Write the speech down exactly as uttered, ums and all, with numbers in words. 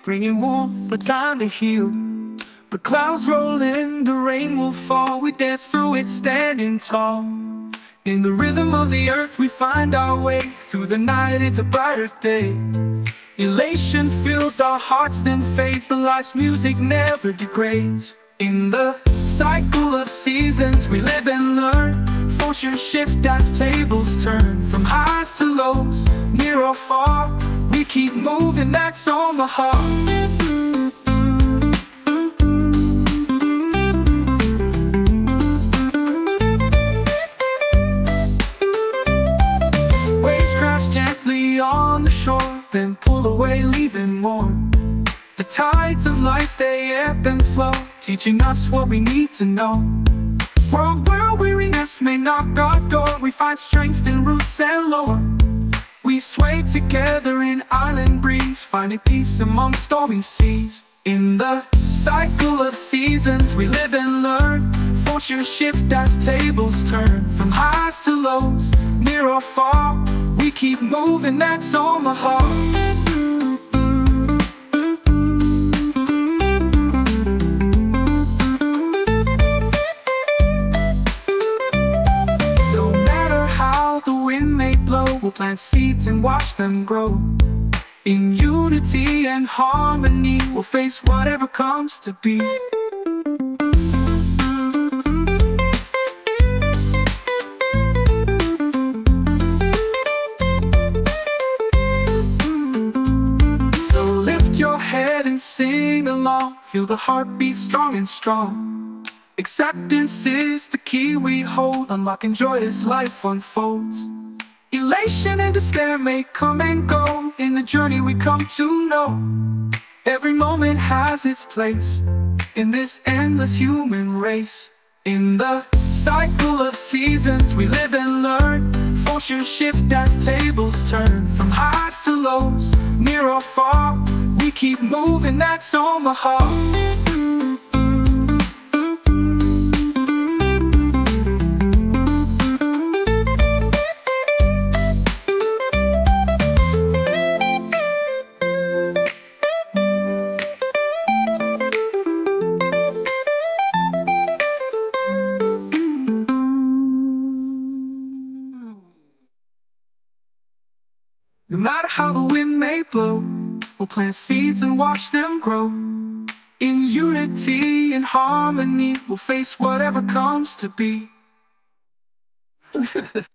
bringing warmth for time to heal. But clouds roll in, the rain will fall. We dance through it standing tall. In the rhythm of the earth we find our way. Through the night into brighter day. Elation fills our hearts then fades, but life's music never degrades. In the cycle of seasons we live and learn. Fortunes shift as tables turn. From highs to lows, near or far, we keep moving, that's on my heart. Gently on the shore, then pull away, leaving more. The tides of life, they ebb and flow, teaching us what we need to know. World where weariness may knock our door, we find strength in roots and lore. We sway together in island breeze, finding peace among stormy seas. In the cycle of seasons we live and learn. Fortunes shift as tables turn. From highs to lows, near or far, we keep moving, that's on my heart. No matter how the wind may blow, we'll plant seeds and watch them grow. In unity and harmony, we'll face whatever comes to be. And sing along, feel the heartbeat strong and strong. Acceptance is the key we hold, unlocking joy as life unfolds. Elation and despair may come and go, in the journey we come to know. Every moment has its place, in this endless human race. In the cycle of seasons we live and learn. Fortunes shift as tables turn. From highs to lows, near or far, we keep moving, that's on my heart. No matter how the wind may blow, we'll plant seeds and watch them grow. In unity and harmony, we'll face whatever comes to be.